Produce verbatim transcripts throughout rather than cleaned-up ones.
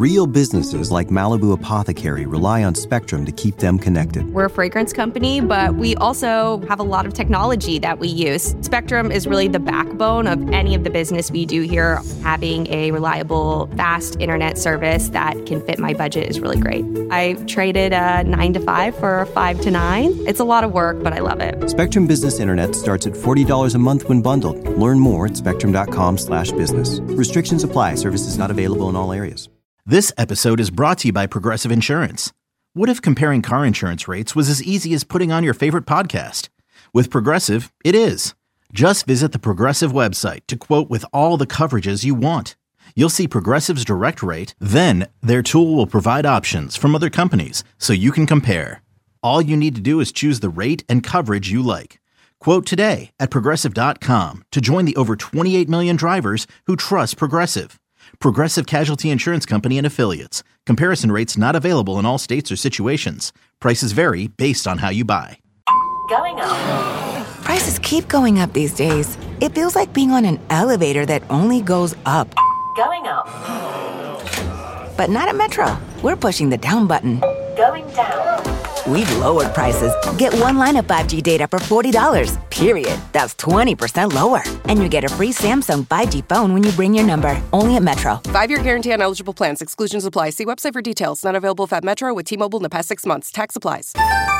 Real businesses like Malibu Apothecary rely on Spectrum to keep them connected. We're a fragrance company, but we also have a lot of technology that we use. Spectrum is really the backbone of any of the business we do here. Having a reliable, fast internet service that can fit my budget is really great. I traded a nine to five for a five to nine. It's a lot of work, but I love it. Spectrum Business Internet starts at forty dollars a month when bundled. Learn more at spectrum.com slash business. Restrictions apply. Services not available in all areas. This episode is brought to you by Progressive Insurance. What if comparing car insurance rates was as easy as putting on your favorite podcast? With Progressive, it is. Just visit the Progressive website to quote with all the coverages you want. You'll see Progressive's direct rate, then their tool will provide options from other companies so you can compare. All you need to do is choose the rate and coverage you like. Quote today at progressive dot com to join the over twenty-eight million drivers who trust Progressive. Progressive Casualty Insurance Company and Affiliates. Comparison rates not available in all states or situations. Prices vary based on how you buy. Going up. Prices keep going up these days. It feels like being on an elevator that only goes up. Going up. But not at Metro. We're pushing the down button. Going down. We've lowered prices. Get one line of five G data for forty dollars, period. That's twenty percent lower. And you get a free Samsung five G phone when you bring your number. Only at Metro. Five-year guarantee on eligible plans. Exclusions apply. See website for details. Not available at Metro with T-Mobile in the past six months. Tax applies.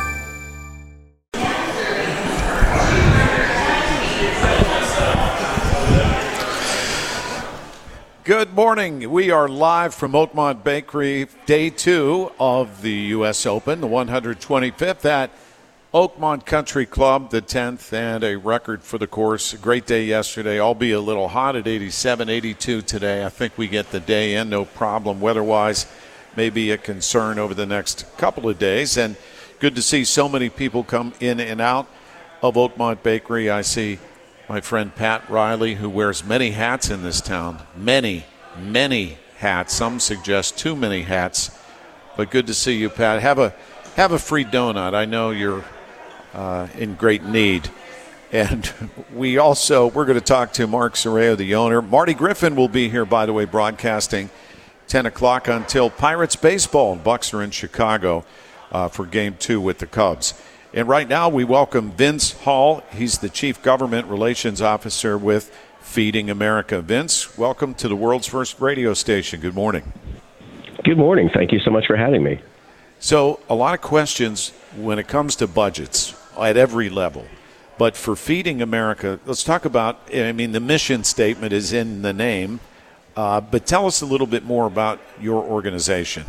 Good morning. We are live from Oakmont Bakery, day two of the U S Open, the one hundred twenty-fifth at Oakmont Country Club, the tenth, and a record for the course. A great day yesterday, albeit a little hot at eighty-seven, eighty-two today. I think we get the day in, no problem. Weather-wise, maybe a concern over the next couple of days. And good to see so many people come in and out of Oakmont Bakery. I see my friend Pat Riley, who wears many hats in this town. Many, many hats. Some suggest too many hats. But good to see you, Pat. Have a have a free donut. I know you're uh, in great need. And we also, we're going to talk to Mark Sorreo, the owner. Marty Griffin will be here, by the way, broadcasting ten o'clock until Pirates baseball. Bucks are in Chicago uh, for game two with the Cubs. And right now we welcome Vince Hall. He's the Chief Government Relations Officer with Feeding America. Vince, welcome to the world's first radio station. Good morning. Good morning. Thank you so much for having me. So a lot of questions when it comes to budgets at every level. But for Feeding America, let's talk about, I mean, the mission statement is in the name. Uh, but tell us a little bit more about your organization.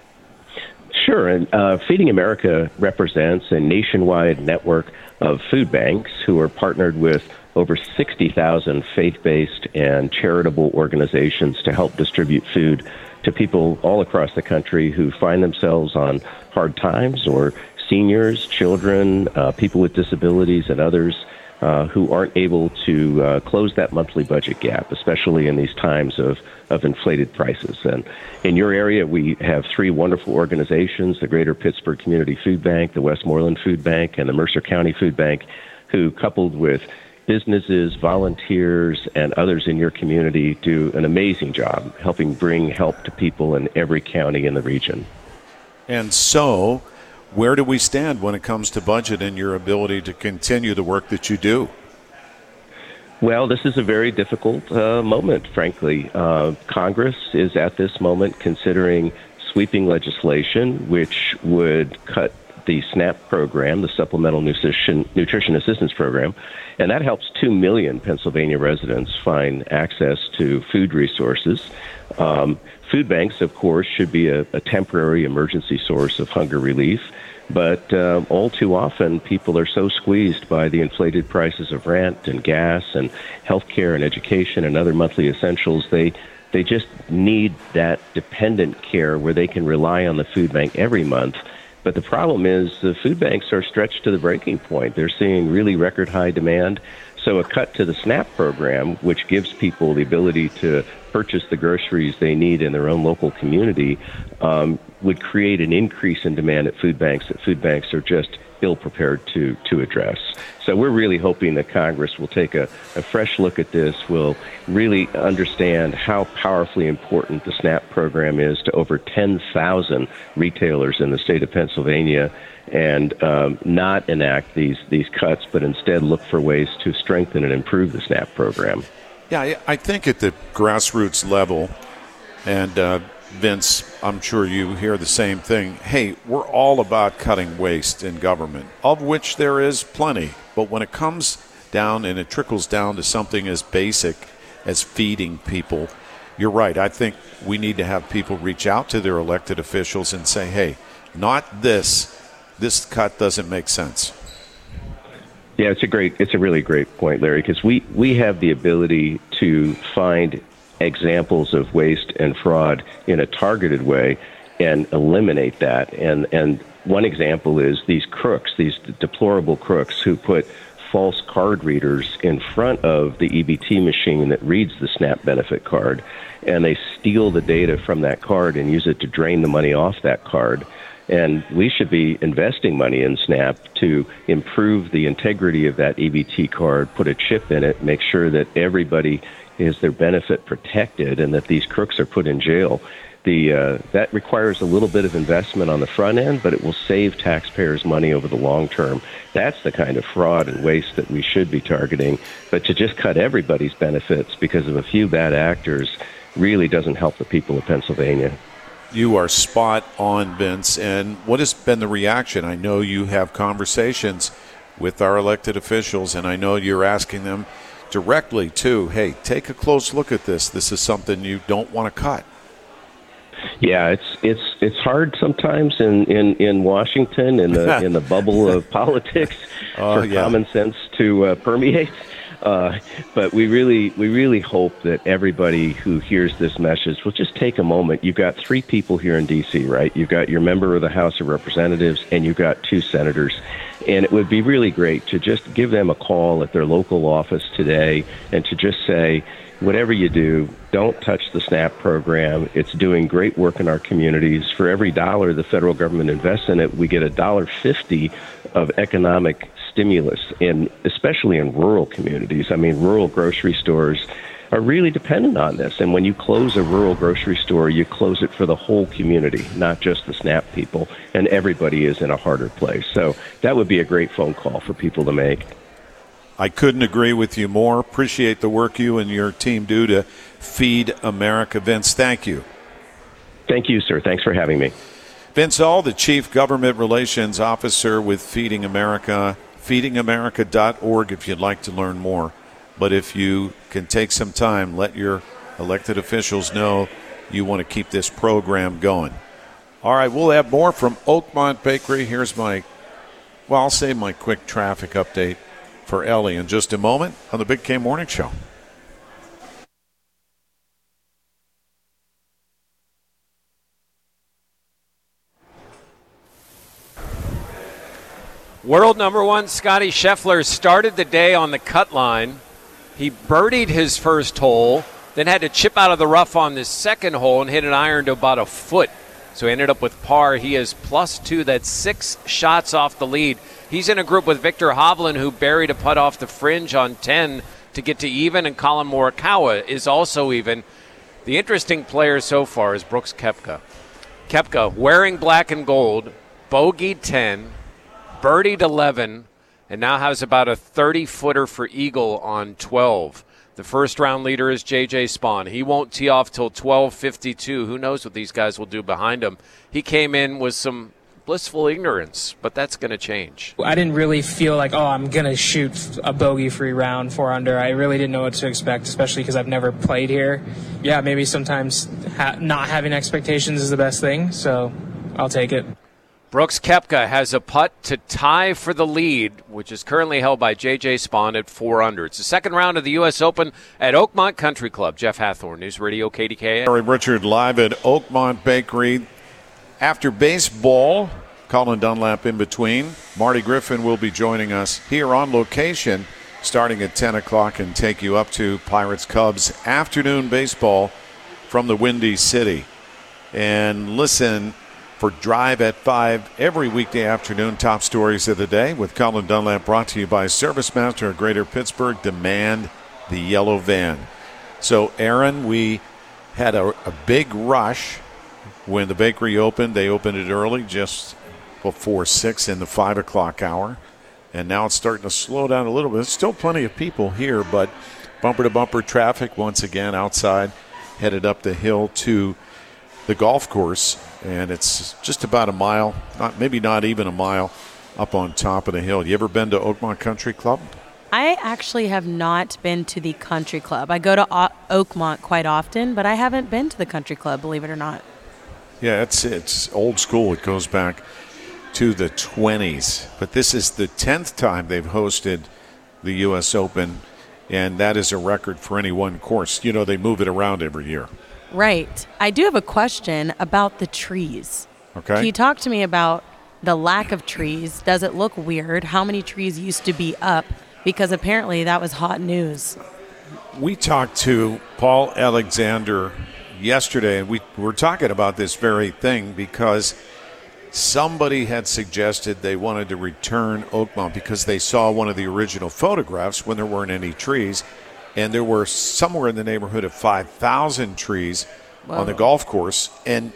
Sure. And uh, Feeding America represents a nationwide network of food banks who are partnered with over sixty thousand faith-based and charitable organizations to help distribute food to people all across the country who find themselves on hard times, or seniors, children, uh, people with disabilities, and others uh, who aren't able to uh, close that monthly budget gap, especially in these times of, of inflated prices. And in your area, we have three wonderful organizations, the Greater Pittsburgh Community Food Bank, the Westmoreland Food Bank, and the Mercer County Food Bank, who, coupled with businesses, volunteers, and others in your community, do an amazing job helping bring help to people in every county in the region. And so, where do we stand when it comes to budget and your ability to continue the work that you do? Well, this is a very difficult uh, moment, frankly. Uh, Congress is at this moment considering sweeping legislation which would cut the SNAP program, the Supplemental Nutrition, Nutrition Assistance Program, and that helps two million Pennsylvania residents find access to food resources. Um, food banks, of course, should be a, a temporary emergency source of hunger relief, but uh, all too often people are so squeezed by the inflated prices of rent and gas and healthcare and education and other monthly essentials, they they just need that dependent care where they can rely on the food bank every month. But the problem is the food banks are stretched to the breaking point. They're seeing really record high demand. So a cut to the SNAP program, which gives people the ability to purchase the groceries they need in their own local community, um, would create an increase in demand at food banks that food banks are just ill-prepared to, to address. So we're really hoping that Congress will take a, a fresh look at this, will really understand how powerfully important the SNAP program is to over ten thousand retailers in the state of Pennsylvania, and um, not enact these, these cuts, but instead look for ways to strengthen and improve the SNAP program. Yeah, I, I think at the grassroots level, and uh, Vince, I'm sure you hear the same thing. Hey, we're all about cutting waste in government, of which there is plenty. But when it comes down and it trickles down to something as basic as feeding people, you're right. I think we need to have people reach out to their elected officials and say, hey, not this. This cut doesn't make sense. Yeah, it's a great, it's a really great point, Larry, because we, we have the ability to find examples of waste and fraud in a targeted way and eliminate that. And and one example is these crooks, these deplorable crooks who put false card readers in front of the E B T machine that reads the SNAP benefit card, and they steal the data from that card and use it to drain the money off that card. And we should be investing money in SNAP to improve the integrity of that E B T card, put a chip in it, make sure that everybody is their benefit protected and that these crooks are put in jail. The uh, that requires a little bit of investment on the front end, but it will save taxpayers money over the long term. That's the kind of fraud and waste that we should be targeting. But to just cut everybody's benefits because of a few bad actors really doesn't help the people of Pennsylvania. You are spot on, Vince. And what has been the reaction? I know you have conversations with our elected officials, and I know you're asking them directly, too, hey, take a close look at this. This is something you don't want to cut. Yeah, it's it's it's hard sometimes in, in, in Washington, in the in the bubble of politics, oh, for yeah. common sense to uh, permeate. Uh, but we really we really hope that everybody who hears this message will just take a moment. You've got three people here in D C, right? You've got your member of the House of Representatives, and you've got two senators. And it would be really great to just give them a call at their local office today and to just say, whatever you do, don't touch the SNAP program. It's doing great work in our communities. For every dollar the federal government invests in it, we get a dollar fifty of economic stimulus, in especially in rural communities. I mean, rural grocery stores are really dependent on this. And when you close a rural grocery store, you close it for the whole community, not just the SNAP people, and everybody is in a harder place. So that would be a great phone call for people to make. I couldn't agree with you more. Appreciate the work you and your team do to feed America. Vince, thank you. Thank you, sir. Thanks for having me. Vince Ull, the Chief Government Relations Officer with Feeding America, feeding america dot org if you'd like to learn more. But if you can take some time, let your elected officials know you want to keep this program going. All right, we'll have more from Oakmont Bakery. Here's my, well, I'll say my quick traffic update for Ellie in just a moment on the Big K Morning Show. World number one Scotty Scheffler started the day on the cut line. He birdied his first hole, then had to chip out of the rough on this second hole and hit an iron to about a foot. So he ended up with par. He is plus two. That's six shots off the lead. He's in a group with Victor Hovland, who buried a putt off the fringe on ten to get to even, and Colin Morikawa is also even. The interesting player so far is Brooks Koepka. Koepka, wearing black and gold, bogeyed ten, birdied eleven, and now has about a thirty-footer for eagle on twelve. The first round leader is J J Spawn. He won't tee off till twelve fifty-two. Who knows what these guys will do behind him. He came in with some blissful ignorance, but that's going to change. I didn't really feel like, oh, I'm going to shoot a bogey-free round, four under. I really didn't know what to expect, especially because I've never played here. Yeah, maybe sometimes ha- not having expectations is the best thing, so I'll take it. Brooks Koepka has a putt to tie for the lead, which is currently held by J J Spawn at four under. It's the second round of the U S Open at Oakmont Country Club. Jeff Hathorn, News Radio K D K A. Larry Richard live at Oakmont Bakery. After baseball, Colin Dunlap in between. Marty Griffin will be joining us here on location starting at ten o'clock and take you up to Pirates-Cubs afternoon baseball from the Windy City. And listen, for Drive at five every weekday afternoon. Top stories of the day with Colin Dunlap, brought to you by ServiceMaster of Greater Pittsburgh. Demand the yellow van. So, Aaron, we had a, a big rush when the bakery opened. They opened it early, just before six in the five o'clock hour. And now it's starting to slow down a little bit. There's still plenty of people here, but bumper-to-bumper traffic once again outside, headed up the hill to the golf course. And it's just about a mile, not maybe not even a mile, up on top of the hill. You ever been to Oakmont Country Club? I actually have not been to the country club. I go to o- Oakmont quite often, but I haven't been to the country club, believe it or not. Yeah, it's it's old school. It goes back to the twenties. But this is the tenth time they've hosted the U S Open, and that is a record for any one course. You know, they move it around every year. Right. I do have a question about the trees. Okay. Can you talk to me about the lack of trees? Does it look weird? How many trees used to be up? Because apparently that was hot news. We talked to Paul Alexander yesterday, and we were talking about this very thing because somebody had suggested they wanted to return Oakmont because they saw one of the original photographs when there weren't any trees, and there were somewhere in the neighborhood of five thousand trees Whoa. on the golf course, and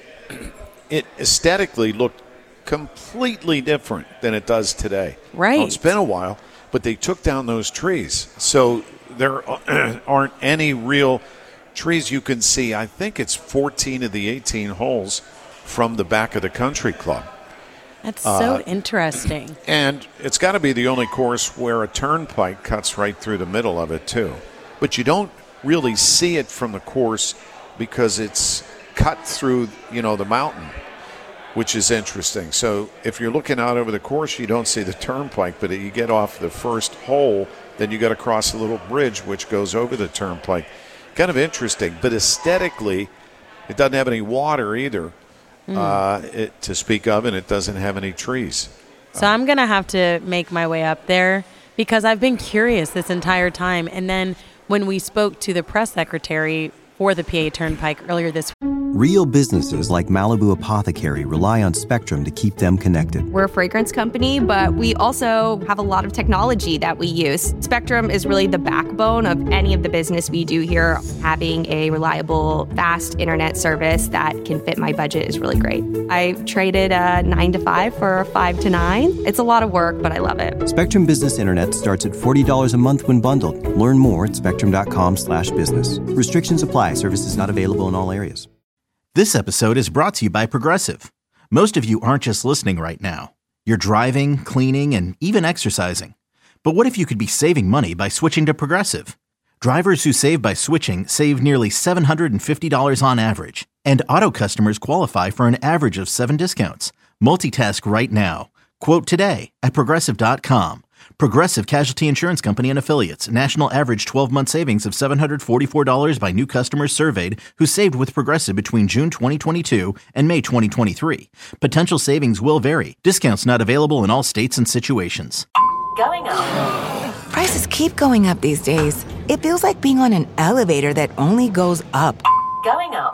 it aesthetically looked completely different than it does today. Right. Well, it's been a while, but they took down those trees. So there aren't any real trees you can see. I think it's fourteen of the eighteen holes from the back of the country club. That's so uh, interesting. And it's got to be the only course where a turnpike cuts right through the middle of it, too. But you don't really see it from the course because it's cut through, you know, the mountain, which is interesting. So if you're looking out over the course, you don't see the turnpike, but you get off the first hole, then you got to cross a little bridge which goes over the turnpike. Kind of interesting, but aesthetically, it doesn't have any water either mm. uh, it, to speak of, and it doesn't have any trees. So um, I'm going to have to make my way up there because I've been curious this entire time. And then when we spoke to the press secretary for the P A Turnpike earlier this week. Real businesses like Malibu Apothecary rely on Spectrum to keep them connected. We're a fragrance company, but we also have a lot of technology that we use. Spectrum is really the backbone of any of the business we do here. Having a reliable, fast internet service that can fit my budget is really great. I traded a nine to five for a five to nine. It's a lot of work, but I love it. Spectrum Business Internet starts at forty dollars a month when bundled. Learn more at spectrum.com slash business. Restrictions apply. Services not available in all areas. This episode is brought to you by Progressive. Most of you aren't just listening right now. You're driving, cleaning, and even exercising. But what if you could be saving money by switching to Progressive? Drivers who save by switching save nearly seven hundred fifty dollars on average. And auto customers qualify for an average of seven discounts. Multitask right now. Quote today at Progressive dot com. Progressive Casualty Insurance Company and Affiliates. National average twelve-month savings of seven hundred forty-four dollars by new customers surveyed who saved with Progressive between June twenty twenty-two and May twenty twenty-three. Potential savings will vary. Discounts not available in all states and situations. Going up. Prices keep going up these days. It feels like being on an elevator that only goes up. Going up.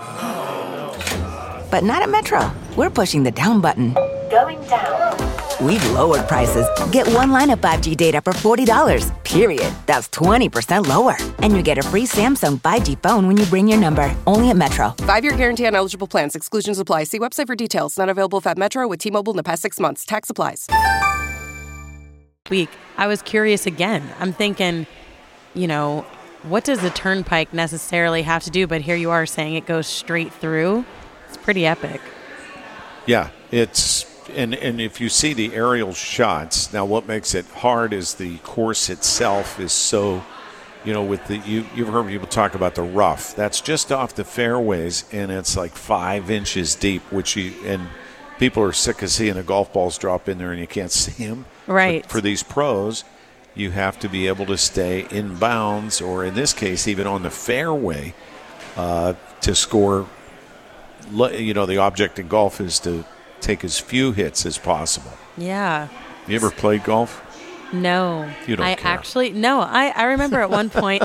But not at Metro. We're pushing the down button. Going down. We've lowered prices. Get one line of five G data for forty dollars, period. That's twenty percent lower. And you get a free Samsung five G phone when you bring your number. Only at Metro. Five-year guarantee on eligible plans. Exclusions apply. See website for details. Not available if at Metro with T-Mobile in the past six months. Tax applies. Week, I was curious again. I'm thinking, you know, what does the turnpike necessarily have to do? But here you are saying it goes straight through. It's pretty epic. Yeah, it's... And and if you see the aerial shots, now what makes it hard is the course itself is so, you know, with the, you, you've heard people talk about the rough. That's just off the fairways, and it's like five inches deep, which you, and people are sick of seeing the golf balls drop in there and you can't see them. Right. But for these pros, you have to be able to stay in bounds, or in this case, even on the fairway, uh, to score. You know, the object in golf is to take as few hits as possible. Yeah. You ever played golf? No. You don't I care. actually, no, I, I remember at one point,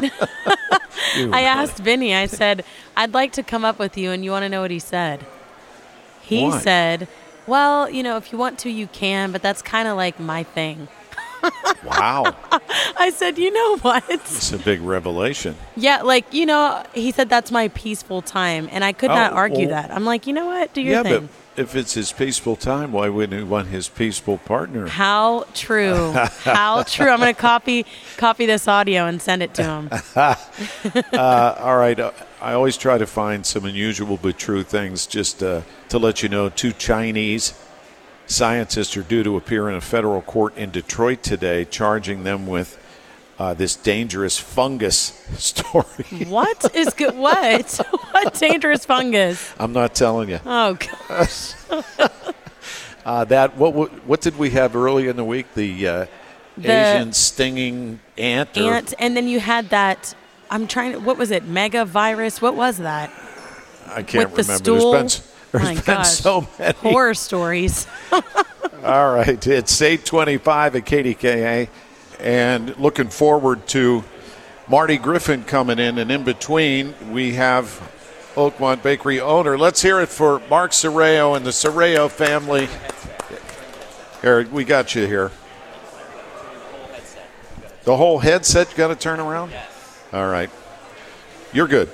I asked Vinny, I said, I'd like to come up with you, and you want to know what he said? He What? said Well, you know, if you want to, you can, but that's kind of like my thing. Wow. I said, you know what? It's a big revelation. Yeah, like, you know, he said that's my peaceful time, and I could Oh, not argue well- that. I'm like, you know what? Do your Yeah, thing. but if it's his peaceful time, why wouldn't he want his peaceful partner? How true. How true. I'm going to copy copy this audio and send it to him. uh, all right. Uh, I always try to find some unusual but true things just uh, to let you know. Two Chinese scientists are due to appear in a federal court in Detroit today, charging them with uh, this dangerous fungus story. What is good? What? What dangerous fungus? I'm not telling you. Oh, gosh. uh, that what what did we have early in the week? The, uh, The Asian stinging ant. Or, Ant, and then you had that, I'm trying to, what was it? Mega virus? What was that? I can't With the remember. stool? There's been, there's My been gosh. so many. Horror stories. All right, it's eight twenty-five at K D K A, and looking forward to Marty Griffin coming in, and in between we have Oakmont Bakery owner. Let's hear it for Mark Sorreo and the Sorreo family. Here, we got you here. The whole headset got to turn around? All right. You're good.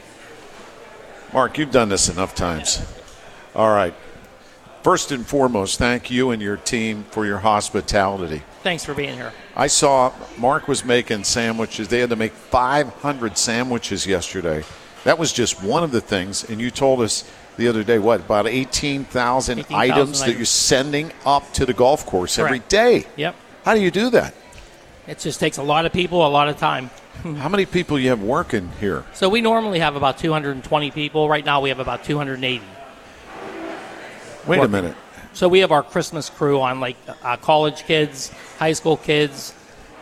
Mark, you've done this enough times. All right. First and foremost, thank you and your team for your hospitality. Thanks for being here. I saw Mark was making sandwiches. They had to make five hundred sandwiches yesterday. That was just one of the things. And you told us the other day, what, about eighteen thousand eighteen thousand items that items. you're sending up to the golf course every Correct. day. Yep. How do you do that? It just takes a lot of people, a lot of time. How many people you have working here? So we normally have about two hundred twenty people. Right now we have about two hundred eighty. Wait a Working. minute. So we have our Christmas crew on, like uh, college kids, high school kids,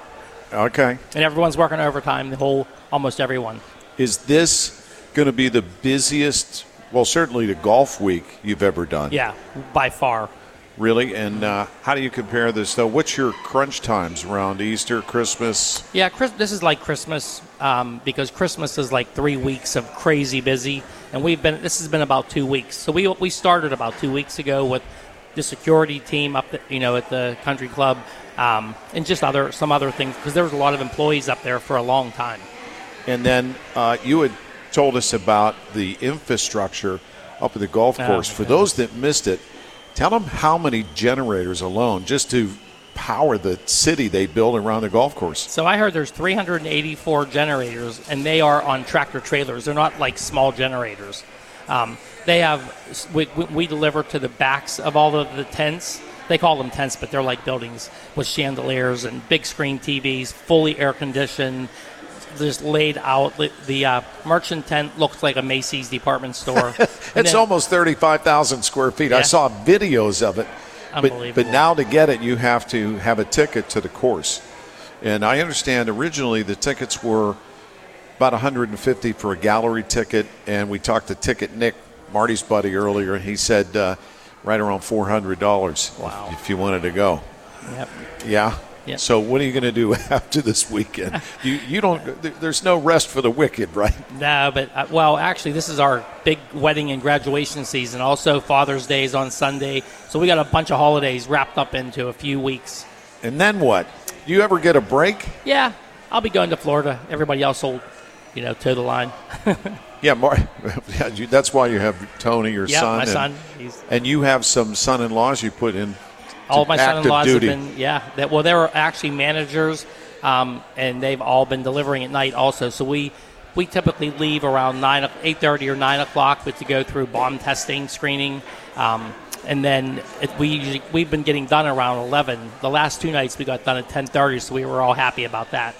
Okay. and everyone's working overtime, the whole, almost everyone. Is this going to be the busiest, well, certainly the golf week you've ever done? Yeah, by far. Really? And uh, how do you compare this, though? What's your crunch times around Easter, Christmas? Yeah, Chris, this is like Christmas um, because Christmas is like three weeks of crazy busy, and we've been. This has been about two weeks. So we we started about two weeks ago with the security team up, the, you know, at the country club, um, and just other some other things because there was a lot of employees up there for a long time. And then uh, you had told us about the infrastructure up at the golf Oh, course. my For goodness. those that missed it, tell them how many generators alone just to power the city they build around the golf course. So I heard there's three hundred eighty-four generators, and they are on tractor trailers. They're not like small generators. Um, they have we, we we deliver to the backs of all of the tents. They call them tents, but they're like buildings with chandeliers and big screen T Vs, fully air conditioned, just laid out. The, the uh, merchant tent looks like a Macy's department store. And It's then- almost thirty-five thousand square feet. I Yeah. saw videos of it. But, Unbelievable. but now to get it, you have to have a ticket to the course. And I understand originally the tickets were about one hundred fifty for a gallery ticket. And we talked to Ticket Nick, Marty's buddy, earlier, and he said uh, right around four hundred dollars Wow. if you wanted to go. Yep. Yeah? Yep. So what are you going to do after this weekend? you you don't. there- There's no rest for the wicked, right? No, but, uh, well, actually, this is our big wedding and graduation season. Also, Father's Day is on Sunday. So we got a bunch of holidays wrapped up into a few weeks. And then what? Do you ever get a break? Yeah, I'll be going to Florida. Everybody else will, you know, toe the line. Yeah, Mar- yeah, you, that's why you have Tony, your Yeah, son. my and, son. He's- and you have some son-in-laws you put in All of my active son-in-laws duty. have been, yeah. That, well, they were actually managers, um, and they've all been delivering at night also. So we we typically leave around nine, eight thirty or nine o'clock, but to go through bomb testing, screening, um, and then it, we usually, we've been getting done around eleven. The last two nights we got done at ten thirty, so we were all happy about that.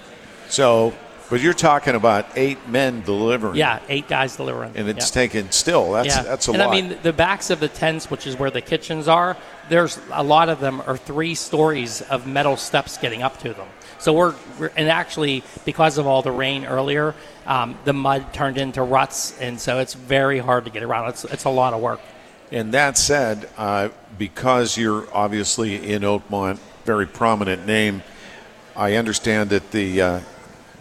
So, but you're talking about eight men delivering. Yeah, eight guys delivering. And it's Yeah. taken still. That's yeah. that's a and lot. I mean, the backs of the tents, which is where the kitchens are, there's a lot of them are three stories of metal steps getting up to them. So we're, we're and actually because of all the rain earlier, um, the mud turned into ruts, and so it's very hard to get around. It's it's a lot of work. And that said, uh, because you're obviously in Oakmont, very prominent name, I understand that the uh,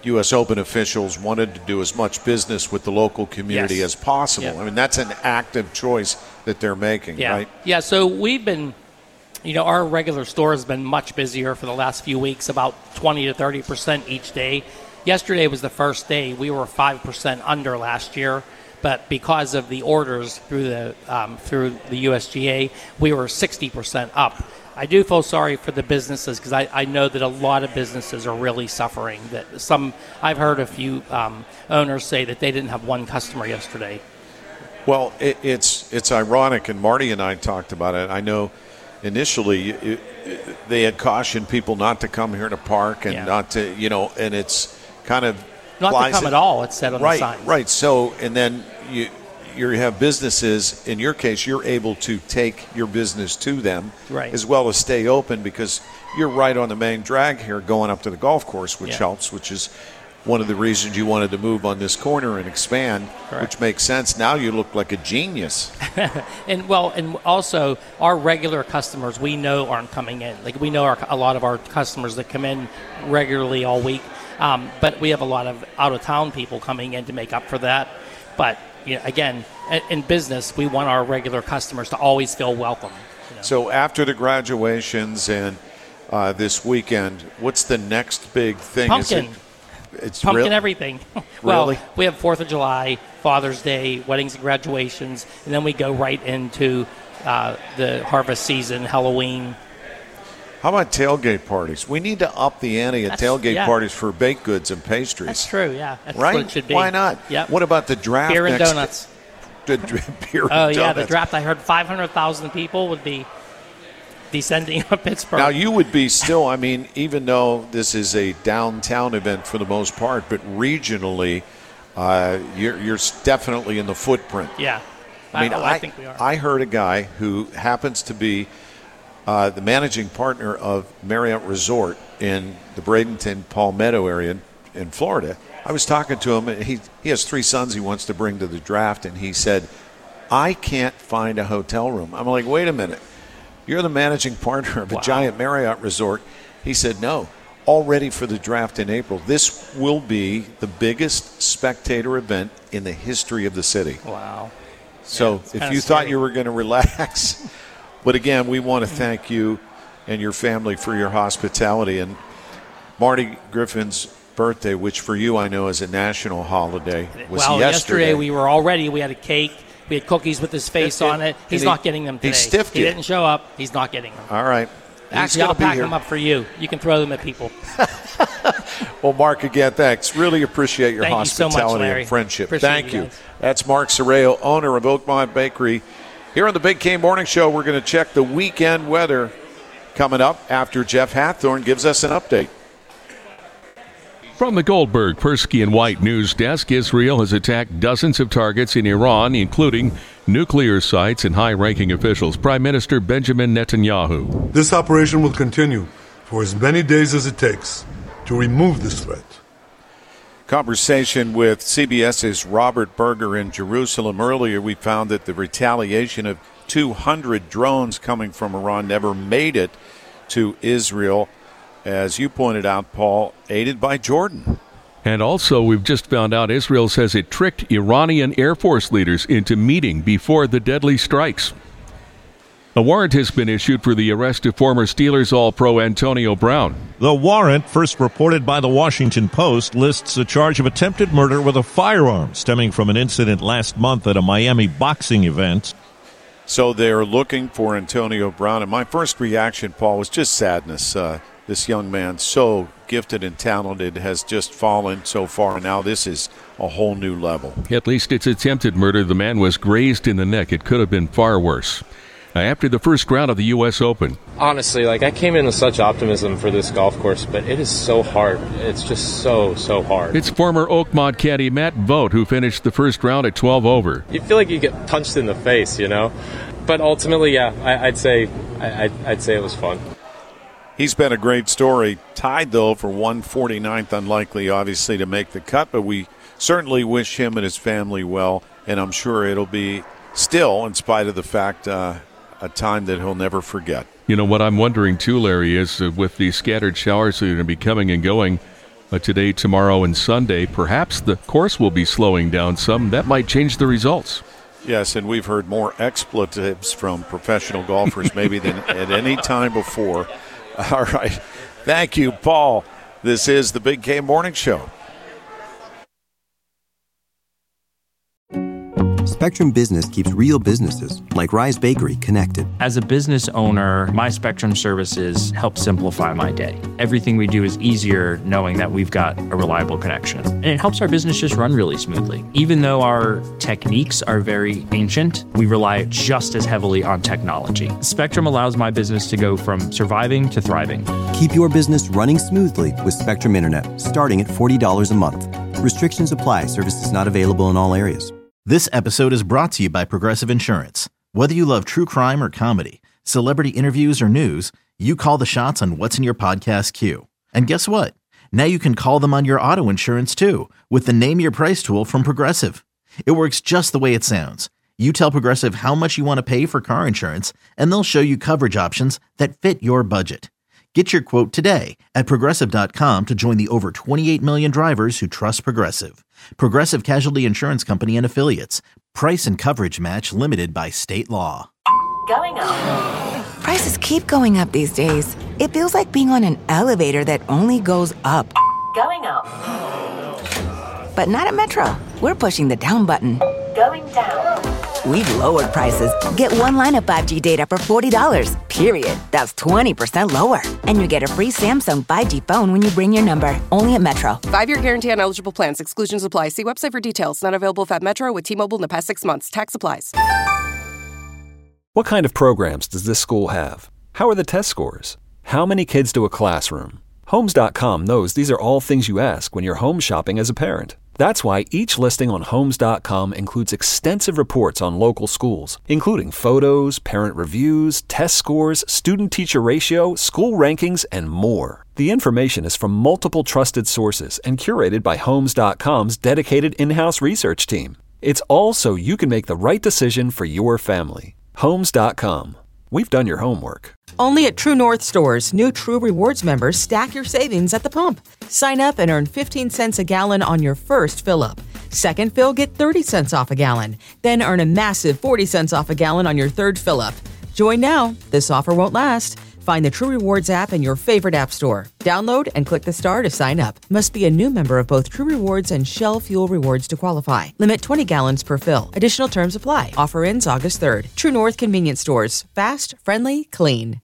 U S Open officials wanted to do as much business with the local community Yes. as possible. Yeah. I mean, that's an active choice that they're making, Yeah. right? Yeah, so we've been, you know, our regular store has been much busier for the last few weeks, about twenty to thirty percent each day. Yesterday was the first day. We were five percent under last year, but because of the orders through the um, through the U S G A, we were sixty percent up. I do feel sorry for the businesses because I, I know that a lot of businesses are really suffering. That some I've heard a few um, owners say that they didn't have one customer yesterday. Well, it, it's it's ironic, and Marty and I talked about it. I know initially it, it, they had cautioned people not to come here to park and Yeah. not to, you know, and it's kind of Not to flies come in- at all, it's said on right, the sign. Right, so, and then you you have businesses, in your case, you're able to take your business to them Right. as well as stay open because you're right on the main drag here going up to the golf course, which Yeah. helps, which is one of the reasons you wanted to move on this corner and expand, Correct. which makes sense. Now you look like a genius. And well, and also our regular customers we know aren't coming in. Like we know our, a lot of our customers that come in regularly all week, um, but we have a lot of out of town people coming in to make up for that. But you know, again, in, in business, we want our regular customers to always feel welcome. You know? So after the graduations and uh, this weekend, what's the next big thing? Pumpkin. Is it, it's Pumpkin real- everything. Well, Really? we have Fourth of July, Father's Day, weddings and graduations, and then we go right into uh, the harvest season, Halloween. How about tailgate parties? We need to up the ante at That's- tailgate yeah. parties for baked goods and pastries. That's true, yeah. That's right? what it should be. Why not? Yep. What about the draft? Beer and next- donuts. The dr- beer Oh, and yeah, the donuts. draft. I heard five hundred thousand people would be descending on Pittsburgh. Now, you would be still, I mean, even though this is a downtown event for the most part, but regionally, uh, you're, you're definitely in the footprint. Yeah. I mean, I, I think we are. I heard a guy who happens to be uh, the managing partner of Marriott Resort in the Bradenton Palmetto area in, in Florida. I was talking to him, and he, he has three sons he wants to bring to the draft, and he said, I can't find a hotel room. I'm like, wait a minute. You're the managing partner of a Wow. giant Marriott resort. He said, no, all ready for the draft in April. This will be the biggest spectator event in the history of the city. Wow. So it's if kinda you thought scary. you were going to relax, but again, we want to thank you and your family for your hospitality. And Marty Griffin's birthday, which for you I know is a national holiday, was well, yesterday. we were all ready. We had a cake. We had cookies with his face And- on it. He's and not he- getting them he today. stiffed He you. didn't show up. He's not getting them. All right. He's Actually, gonna I'll be pack here. them up for you. You can throw them at people. Well, Mark, again, thanks. Really appreciate your Thank you so much, hospitality Larry. and friendship. Appreciate Thank you you. guys. That's Mark Sorreo, owner of Oakmont Bakery. Here on the Big K Morning Show, we're going to check the weekend weather coming up after Jeff Hathorn gives us an update. From the Goldberg, Persky and White news desk, Israel has attacked dozens of targets in Iran, including nuclear sites and high-ranking officials. Prime Minister Benjamin Netanyahu. This operation will continue for as many days as it takes to remove this threat. Conversation with CBS's Robert Berger in Jerusalem. Earlier, we found that the retaliation of two hundred drones coming from Iran never made it to Israel. As you pointed out, Paul, aided by Jordan. And also, we've just found out Israel says it tricked Iranian Air Force leaders into meeting before the deadly strikes. A warrant has been issued for the arrest of former Steelers All-Pro Antonio Brown. The warrant, first reported by the Washington Post, lists a charge of attempted murder with a firearm stemming from an incident last month at a Miami boxing event. So they're looking for Antonio Brown. And my first reaction, Paul, was just sadness. Uh, this young man, so gifted and talented, has just fallen so far. And now this is a whole new level. At least it's attempted murder. The man was grazed in the neck. It could have been far worse. After the first round of the U S Open. Honestly, like I came in with such optimism for this golf course, but it is so hard. It's just so, so hard. It's former Oakmont caddy Matt Vogt who finished the first round at twelve over. You feel like you get punched in the face, you know? But ultimately, yeah, I, I'd say I, I'd, I'd say it was fun. He's been a great story. Tied, though, for one forty-ninth. Unlikely, obviously, to make the cut, but we certainly wish him and his family well, and I'm sure it'll be still, in spite of the fact, uh, a time that he'll never forget. You know, what I'm wondering, too, Larry, is uh, with these scattered showers that are going to be coming and going, uh, today, tomorrow, and Sunday. Perhaps the course will be slowing down some. That might change the results. Yes, and we've heard more expletives from professional golfers maybe than at any time before. All right. Thank you, Paul. This is the Big K Morning Show. Spectrum Business keeps real businesses, like Rise Bakery, connected. As a business owner, my Spectrum services help simplify my day. Everything we do is easier knowing that we've got a reliable connection. And it helps our business just run really smoothly. Even though our techniques are very ancient, we rely just as heavily on technology. Spectrum allows my business to go from surviving to thriving. Keep your business running smoothly with Spectrum Internet, starting at forty dollars a month. Restrictions apply. Services not available in all areas. This episode is brought to you by Progressive Insurance. Whether you love true crime or comedy, celebrity interviews or news, you call the shots on what's in your podcast queue. And guess what? Now you can call them on your auto insurance too with the Name Your Price tool from Progressive. It works just the way it sounds. You tell Progressive how much you want to pay for car insurance, and they'll show you coverage options that fit your budget. Get your quote today at Progressive dot com to join the over twenty-eight million drivers who trust Progressive. Progressive Casualty Insurance Company and Affiliates. Price and coverage match limited by state law. Going up. Prices keep going up these days. It feels like being on an elevator that only goes up. Going up. But not at Metro. We're pushing the down button. Going down. We've lowered prices. Get one line of five G data for forty dollars, period. That's twenty percent lower. And you get a free Samsung five G phone when you bring your number. Only at Metro. Five-year guarantee on eligible plans. Exclusions apply. See website for details. Not available if at Metro with T-Mobile in the past six months. Tax applies. What kind of programs does this school have? How are the test scores? How many kids do a classroom? Homes dot com knows these are all things you ask when you're home shopping as a parent. That's why each listing on Homes dot com includes extensive reports on local schools, including photos, parent reviews, test scores, student-teacher ratio, school rankings, and more. The information is from multiple trusted sources and curated by Homes dot com's dedicated in-house research team. It's all so you can make the right decision for your family. Homes dot com. We've done your homework. Only at True North stores, new True Rewards members stack your savings at the pump. Sign up and earn fifteen cents a gallon on your first fill-up. Second fill, get thirty cents off a gallon. Then earn a massive forty cents off a gallon on your third fill-up. Join now. This offer won't last. Find the True Rewards app in your favorite app store. Download and click the star to sign up. Must be a new member of both True Rewards and Shell Fuel Rewards to qualify. Limit twenty gallons per fill. Additional terms apply. Offer ends August third. True North Convenience Stores. Fast, friendly, clean.